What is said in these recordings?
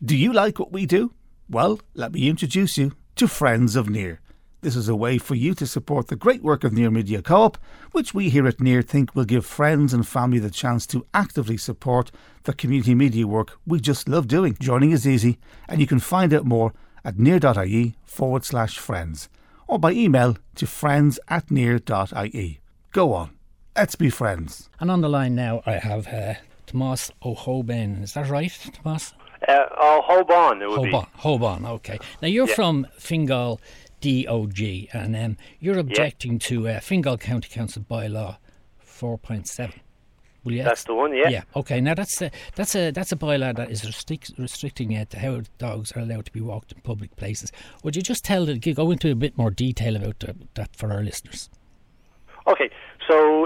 Do you like what we do? Well, let me introduce you to Friends of Near. This is a way for you to support the great work of Near Media Co-op, which we here at Near think will give friends and family the chance to actively support the community media work we just love doing. Joining is easy, and you can find out more at near.ie/friends or by email to friends@near.ie. Go on, let's be friends. And on the line now I have Tomás O'Hoban. Is that right, Tomás? Hoban, it would be. Hoban, okay. Now you're from Fingal DOG, and you're objecting to Fingal County Council bylaw 4.7. Will you? That's the one, yeah. Yeah. Okay. Now that's a bylaw that is restricting how dogs are allowed to be walked in public places. Would you just go into a bit more detail about that for our listeners? Okay. So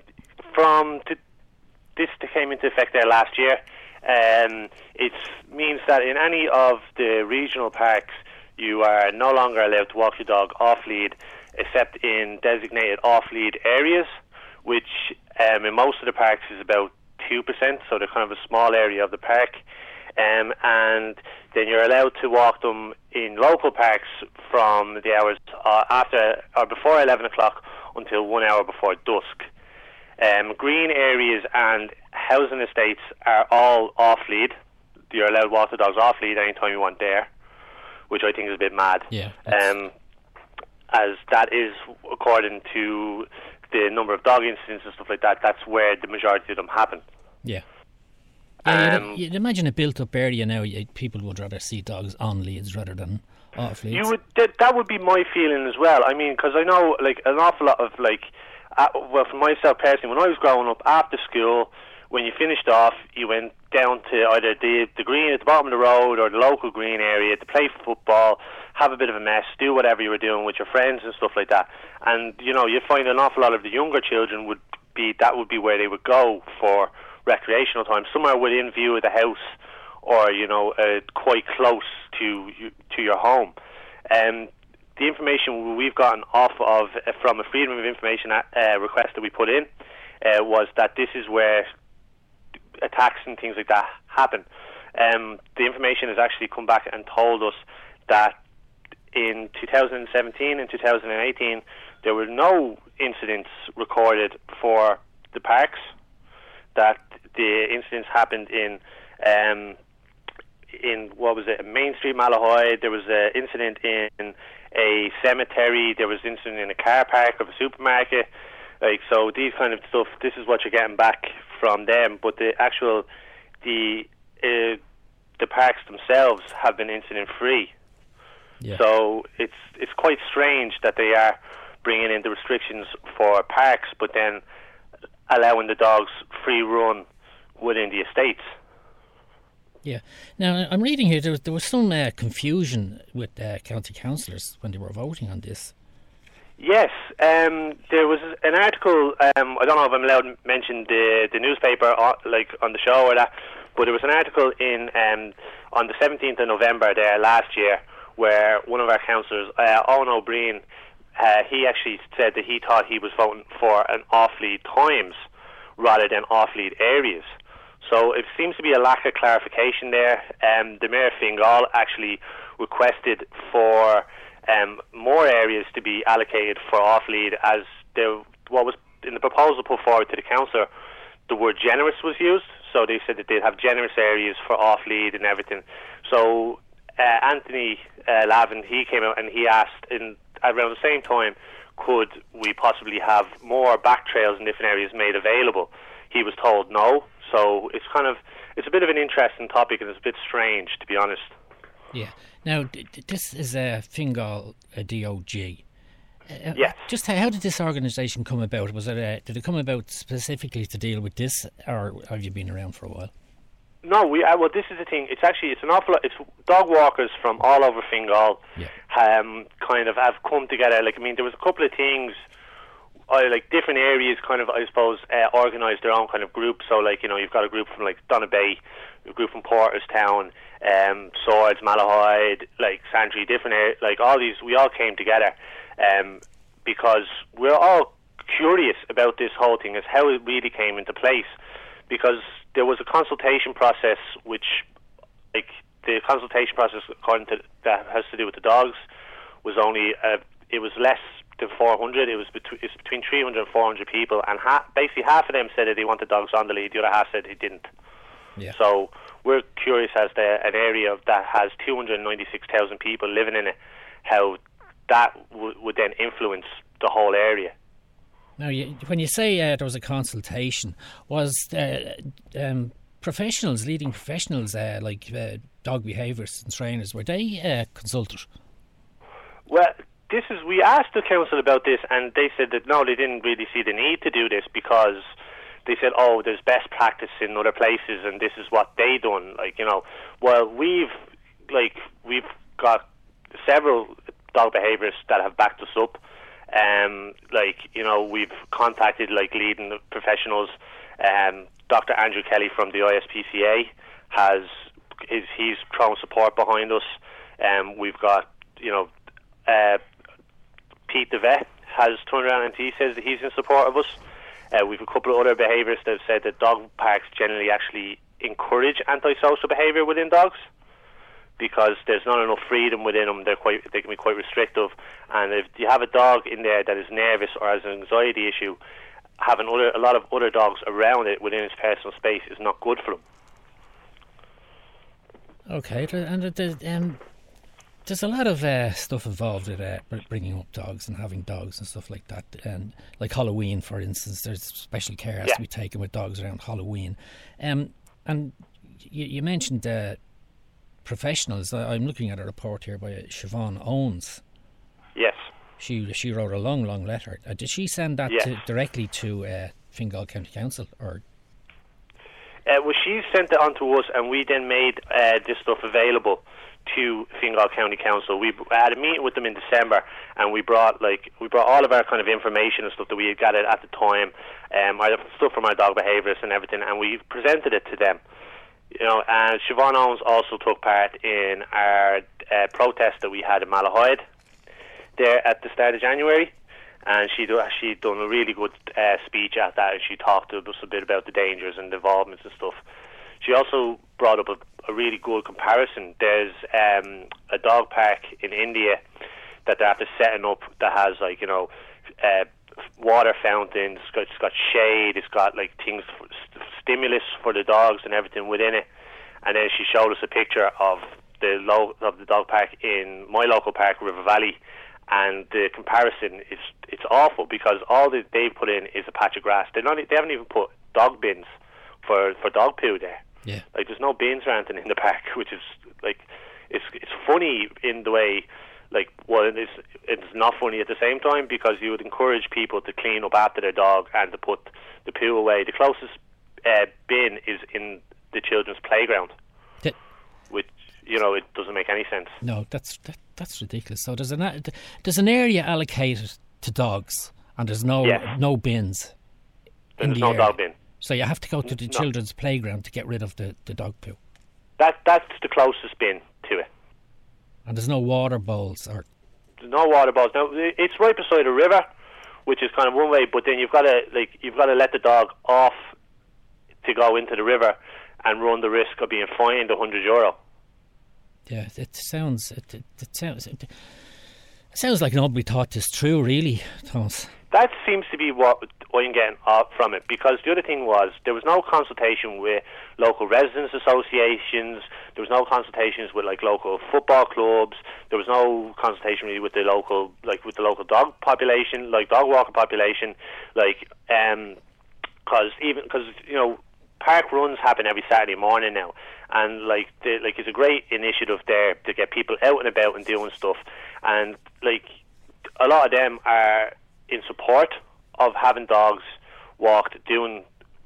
this came into effect there last year. It means that in any of the regional parks, you are no longer allowed to walk your dog off-lead, except in designated off-lead areas, which in most of the parks is about 2%, so they're kind of a small area of the park. And then you're allowed to walk them in local parks from the hours after or before 11 o'clock until 1 hour before dusk. Green areas and housing estates are all off-lead. You're allowed to walk the dogs off-lead anytime you want there, which I think is a bit mad. Yeah. As that is, according to the number of dog incidents and stuff like that, that's where the majority of them happen. Yeah. You'd imagine a built-up area now. People would rather see dogs on leads rather than off leads. That would be my feeling as well. I mean, because I know like an awful lot of well, for myself personally, when I was growing up, after school, when you finished off, you went down to either the green at the bottom of the road or the local green area to play football, have a bit of a mess, do whatever you were doing with your friends and stuff like that. And, you find an awful lot of the younger children would be where they would go for recreational time, somewhere within view of the house or, quite close to your home. The information we've gotten off of from a Freedom of Information request that we put in was that this is where attacks and things like that happen. The information has actually come back and told us that in 2017 and 2018 there were no incidents recorded for the parks, that the incidents happened in Main Street, Malahide. There was an incident in a cemetery. There was an incident in a car park of a supermarket. So these kind of stuff, this is what you're getting back from them. But the parks themselves have been incident free. Yeah. So it's quite strange that they are bringing in the restrictions for parks, but then allowing the dogs free run within the estates. Yeah. Now, I'm reading here, there was some confusion with county councillors when they were voting on this. Yes, there was an article, I don't know if I'm allowed to mention the newspaper on the show or that, but there was an article in on the 17th of November there last year where one of our councillors, Owen O'Brien, he actually said that he thought he was voting for an off-lead times rather than off-lead areas. So it seems to be a lack of clarification there. The Mayor of Fingal actually requested for more areas to be allocated for off-lead, as what was in the proposal put forward to the councillor, the word generous was used. So they said that they'd have generous areas for off-lead and everything. So Anthony Lavin, he came out and he asked around the same time, could we possibly have more back trails in different areas made available? He was told no. So it's a bit of an interesting topic, and it's a bit strange, to be honest. Yeah. Now, this is a Fingal DOG. Yes. Just how did this organisation come about? Did it come about specifically to deal with this, or have you been around for a while? No, well, this is the thing. It's an awful lot. It's dog walkers from all over Fingal, kind of have come together. There was a couple of things. Different areas kind of, I suppose, organised their own kind of group. So, you've got a group from, Donabay, a group from Porterstown, Swords, Malahide, Santry, different areas, all these, we all came together because we're all curious about this whole thing, as how it really came into place, because there was a consultation process which, the consultation process, according to that has to do with the dogs, was only it was less than 400. It's between 300 and 400 people, and basically half of them said that they wanted dogs on the lead. The other half said they didn't. Yeah. So we're curious as to an area that has 296,000 people living in it, how that would then influence the whole area. Now, when you say there was a consultation, was professionals, leading professionals like dog behaviourists and trainers, were they consulted? Well, we asked the council about this, and they said that no, they didn't really see the need to do this, because they said, oh, there's best practice in other places, and this is what they done. Like, you know, well, we've got several dog behaviourists that have backed us up. Like, you know, we've contacted like leading professionals. Dr. Andrew Kelly from the ISPCA he's thrown support behind us. We've got, you know, Pete the vet has turned around and he says that he's in support of us. We've a couple of other behaviourists that have said that dog parks generally actually encourage antisocial behaviour within dogs, because there's not enough freedom within them. They can be quite restrictive, and if you have a dog in there that is nervous or has an anxiety issue, having a lot of other dogs around it within its personal space is not good for them. Okay, and there's a lot of stuff involved with bringing up dogs and having dogs and stuff like that. And like Halloween, for instance, there's special care has to be taken with dogs around Halloween. And you mentioned professionals. I'm looking at a report here by Siobhan Owens. Yes. She wrote a long letter. Did she send that directly to Fingal County Council, or? Well, she sent it on to us, and we then made this stuff available to Fingal County Council. We had a meeting with them in December, and we brought all of our kind of information and stuff that we had gathered at the time, our stuff from our dog behaviourists and everything, and we presented it to them. You know, and Siobhan Owens also took part in our protest that we had in Malahide there at the start of January, and she'd done a really good speech at that, and she talked to us a bit about the dangers and the involvements and stuff. She also brought up a really good comparison. There's a dog park in India that they're after setting up that has, like, you know, water fountains, it's got shade, it's got like things, stimulus for the dogs and everything within it. And then she showed us a picture of the dog park in my local park, River Valley, and the comparison it's awful, because all that they've put in is a patch of grass. They haven't even put dog bins for dog poo there. Yeah. Like, there's no bins or anything in the park, which is like, it's funny in the way, like, well, it's not funny at the same time, because you would encourage people to clean up after their dog and to put the poo away. The closest bin is in the children's playground, which, you know, it doesn't make any sense. No, that's ridiculous. So there's an area allocated to dogs, and there's no bins. There's no dog bin. So you have to go to the children's playground to get rid of the dog poo. That's the closest bin to it. And there's no water bowls or. There's no water bowls. Now, it's right beside a river, which is kind of one way. But then you've got to let the dog off to go into the river and run the risk of being fined €100. Yeah, it sounds like nobody thought this through, really, Thomas. That seems to be what I'm getting from it, because the other thing was there was no consultation with local residents associations, there was no consultations with like local football clubs, there was no consultation really with the local dog population, like dog walker population, like because you know, park runs happen every Saturday morning now, and like it's a great initiative there to get people out and about and doing stuff, and like a lot of them are in support of having dogs walked, doing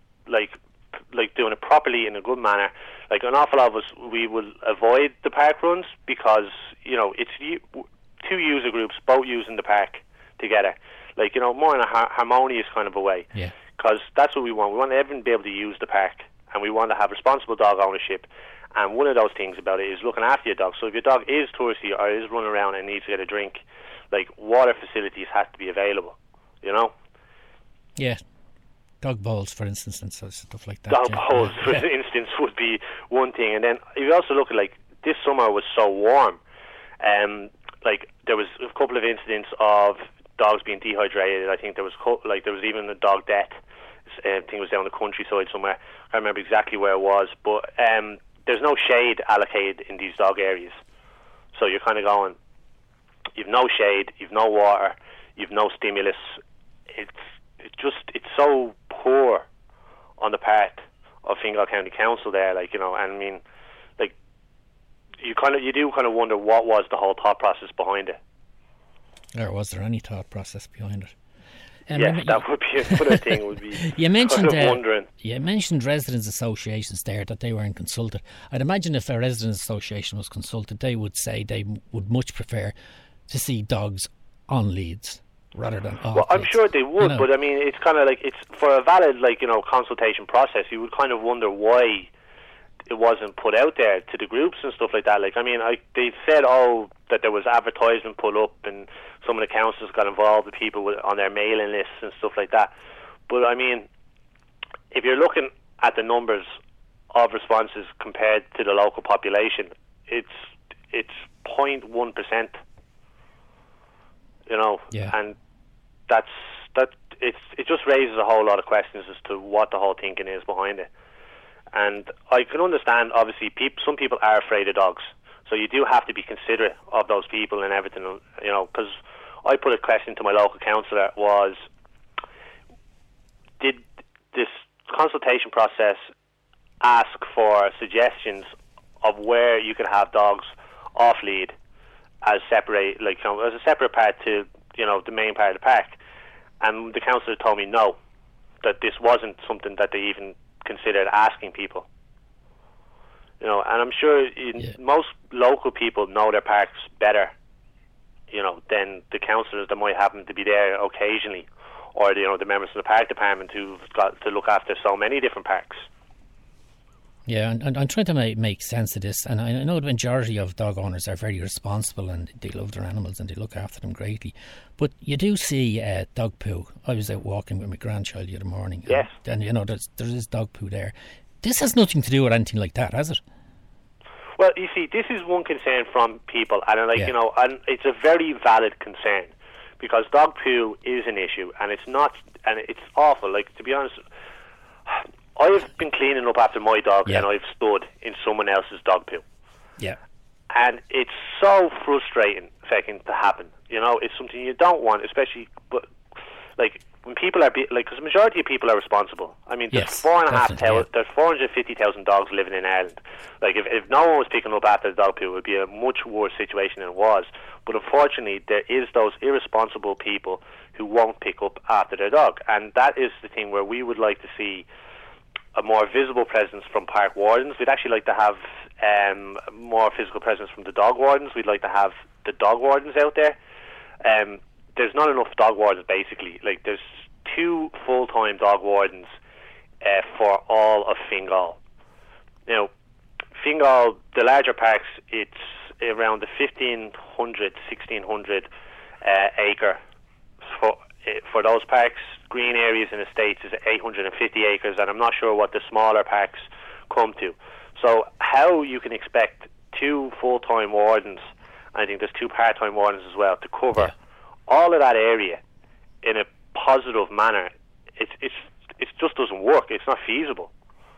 it properly in a good manner. Like, an awful lot of us, we will avoid the park runs because, you know, it's two user groups both using the park together, like, you know, more in a harmonious kind of a way. Yeah. Because that's what we want. We want everyone to be able to use the park, and we want to have responsible dog ownership. And one of those things about it is looking after your dog. So if your dog is touristy or is running around and needs to get a drink, like, water facilities have to be available, you know? Yeah. Dog bowls, for instance, and stuff like that. Dog bowls, for instance, would be one thing. And then if you also look at, like, this summer was so warm. Like there was a couple of incidents of dogs being dehydrated. I think there was there was even a dog death. I think it was down the countryside somewhere. I can't remember exactly where it was, but there's no shade allocated in these dog areas. So you're kind of going, you've no shade, you've no water, you've no stimulus. It's so poor on the part of Fingal County Council there, like, you know, and I mean, like, you do kind of wonder what was the whole thought process behind it. Or was there any thought process behind it? Yes, that would be another thing. Would be you mentioned kind of wondering. You mentioned residents' associations there, that they weren't consulted. I'd imagine if a residents' association was consulted, they would say they would much prefer to see dogs on leads rather than off. Well, I'm leads. sure they would, You know? but I mean, it's kind of like, it's for a valid, like, you know, consultation process. You would kind of wonder why it wasn't put out there to the groups and stuff like that. Like, I mean, they said, that there was advertisement put up, and some of the councils got involved with people on their mailing lists and stuff like that. But I mean, if you're looking at the numbers of responses compared to the local population, it's 0.1%. You know, Yeah. and it just raises a whole lot of questions as to what the whole thinking is behind it. And I can understand, obviously, some people are afraid of dogs, so you do have to be considerate of those people and everything, you know, because I put a question to my local councillor was, did this consultation process ask for suggestions of where you could have dogs off lead as separate, like, you know, as a separate part to, you know, the main part of the park? And the councillor told me no, that this wasn't something that they even considered asking people. You know, and I'm sure most local people know their parks better, you know, than the councillors that might happen to be there occasionally, or, you know, the members of the park department who've got to look after so many different parks. Yeah, and I'm trying to make sense of this, and I know the majority of dog owners are very responsible and they love their animals and they look after them greatly. But you do see dog poo. I was out walking with my grandchild the other morning. Yes. And you know, there is dog poo there. This has nothing to do with anything like that, has it? Well, you see, this is one concern from people, and you know, and it's a very valid concern, because dog poo is an issue, and it's awful. Like, to be honest, I've been cleaning up after my dog, and I've stood in someone else's dog poo. Yeah. And it's so frustrating, to happen. You know, it's something you don't want, especially, but, like, when people are, because the majority of people are responsible. I mean, there's 450,000 dogs living in Ireland. Like, if no one was picking up after the dog poo, it would be a much worse situation than it was. But unfortunately, there is those irresponsible people who won't pick up after their dog. And that is the thing where we would like to see a more visible presence from park wardens. We'd actually like to have more physical presence from the dog wardens. We'd like to have the dog wardens out there. There's not enough dog wardens, basically. Like, there's 2 full-time dog wardens for all of Fingal. Now, Fingal, the larger parks, it's around the 1,500, 1,600 acre for those parks. Green areas in the States is 850 acres, and I'm not sure what the smaller parks come to. So how you can expect 2 full-time wardens, I think there's 2 part-time wardens as well, to cover all of that area in a positive manner, it just doesn't work. It's not feasible.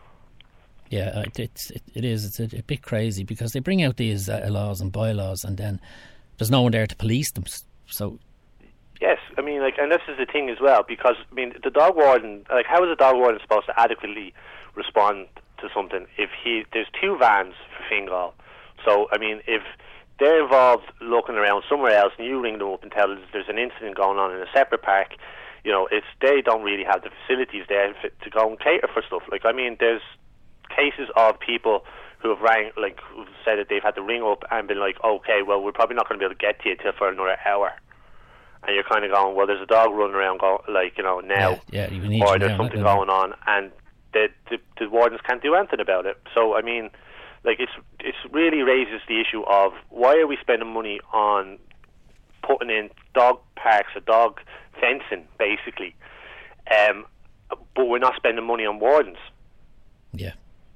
Yeah, it is. It's a bit crazy, because they bring out these laws and bylaws, and then there's no one there to police them. So yes, I mean, like, and this is the thing as well, because I mean, the dog warden, like, how is a dog warden supposed to adequately respond to something if there's 2 vans for Fingal? So I mean, if they're involved looking around somewhere else, and you ring them up and tell them there's an incident going on in a separate park, you know, they don't really have the facilities there to go and cater for stuff. Like, I mean, there's cases of people who have who've said that they've had to ring up and been like, okay, well, we're probably not going to be able to get to you for another hour. And you're kind of going, well, there's a dog running around, now, or there's something going on, and the wardens can't do anything about it. So, I mean, like, it's really raises the issue of, why are we spending money on putting in dog parks or dog fencing, basically, but we're not spending money on wardens? Yeah,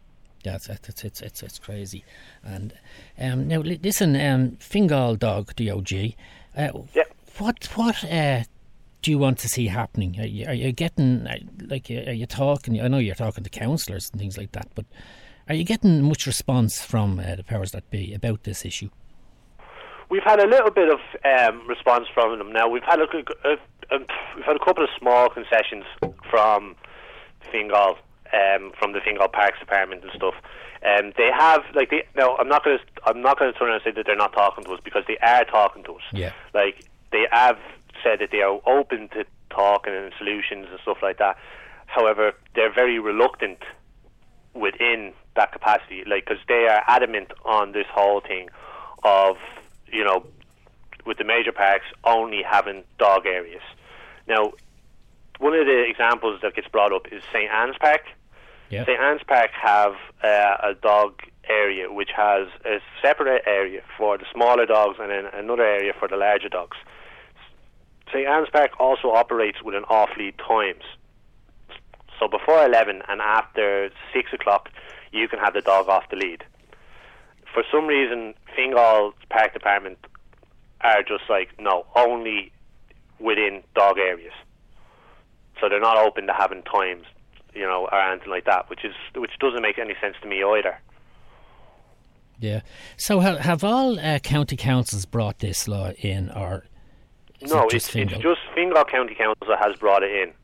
Yeah, it's crazy. And now listen, Fingal Dog, DOG. What do you want to see happening? Are you getting are you talking? I know you're talking to councillors and things like that, but are you getting much response from the powers that be about this issue? We've had a little bit of response from them. Now we've had a couple of small concessions from Fingal, from the Fingal Parks Department and stuff. They have now I'm not going to turn around and say that they're not talking to us, because they are talking to us. Yeah. Like, they have said that they are open to talking and solutions and stuff like that. However, they're very reluctant within that capacity, because they are adamant on this whole thing of, with the major parks only having dog areas. Now, one of the examples that gets brought up is St. Anne's Park. Yeah. St. Anne's Park have a dog area which has a separate area for the smaller dogs and then another area for the larger dogs. St. Anne's Park also operates with an off-lead times. So before 11 and after 6 o'clock, you can have the dog off the lead. For some reason, Fingal's Park Department are just like, no, only within dog areas. So they're not open to having times, or anything like that, which doesn't make any sense to me either. Yeah. So have all county councils brought this law in, or no? It's just Fingal County Council has brought it in.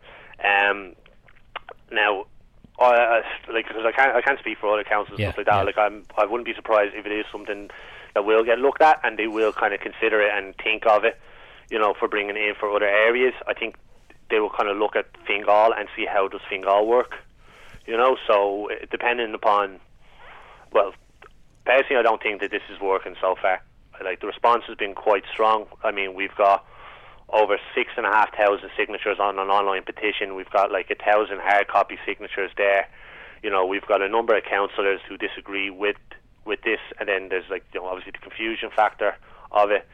Now, because I can't speak for other councils and stuff like that. Yeah. I wouldn't be surprised if it is something that will get looked at, and they will kind of consider it and think of it, for bringing it in for other areas. I think they will kind of look at Fingal and see how does Fingal work, So depending upon, well, personally, I don't think that this is working so far. The response has been quite strong. I mean, we've got over 6,500 signatures on an online petition. We've got 1,000 hard copy signatures there. We've got a number of councillors who disagree with this, and then there's obviously the confusion factor of it.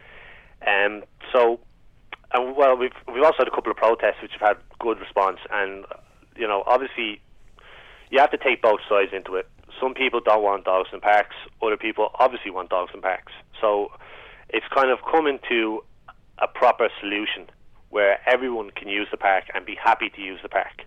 We've also had a couple of protests which have had good response, and obviously you have to take both sides into it. Some people don't want dogs in parks. Other people obviously want dogs in parks. So it's kind of coming to a proper solution where everyone can use the park and be happy to use the park,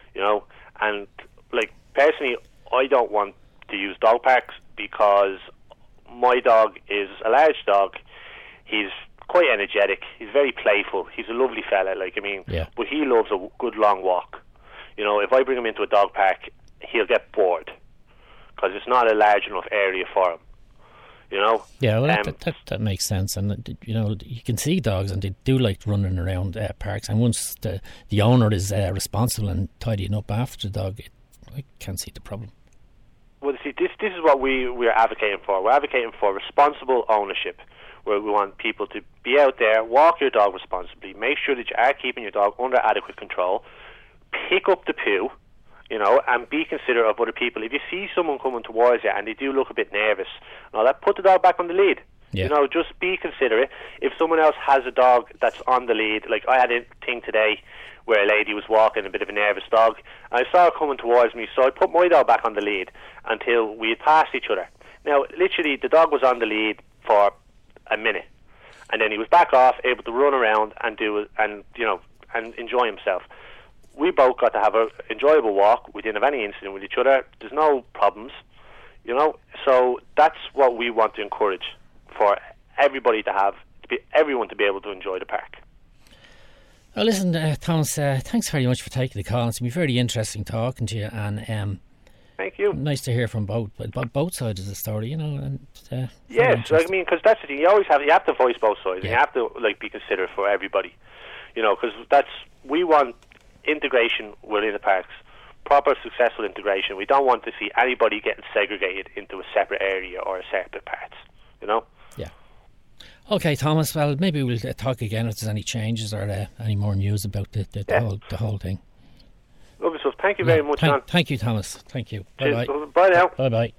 and personally, I don't want to use dog parks because my dog is a large dog. He's quite energetic. He's very playful. He's a lovely fella, but he loves a good long walk. If I bring him into a dog park, he'll get bored because it's not a large enough area for him. Yeah, well, that makes sense, and you can see dogs, and they do like running around parks. And once the owner is responsible and tidying up after the dog, I can't see the problem. Well, see, this is what we're advocating for. We're advocating for responsible ownership, where we want people to be out there, walk your dog responsibly, make sure that you are keeping your dog under adequate control, pick up the poo, and be considerate of other people. If you see someone coming towards you and they do look a bit nervous, put the dog back on the lead. Yeah. Just be considerate. If someone else has a dog that's on the lead, I had a thing today where a lady was walking a bit of a nervous dog, and I saw her coming towards me, so I put my dog back on the lead until we had passed each other. Now, literally, the dog was on the lead for a minute, and then he was back off, able to run around and and enjoy himself. We both got to have an enjoyable walk. We didn't have any incident with each other. There's no problems, So that's what we want to encourage for everybody everyone to be able to enjoy the park. Well, listen, Thomas, thanks very much for taking the call. It's been very interesting talking to you, and thank you. Nice to hear from both sides of the story, And yes, because that's the thing. You have to voice both sides, and you have to be considerate for everybody, because we want integration within the parks, proper successful integration. We don't want to see anybody getting segregated into a separate area or a separate parts, Yeah. Okay, Thomas, well, maybe we'll talk again if there's any changes or any more news about the whole thing. Lovely stuff. Thank you very much, John. Thank you, Thomas. Thank you. Cheers. Bye-bye. Bye now. Bye-bye.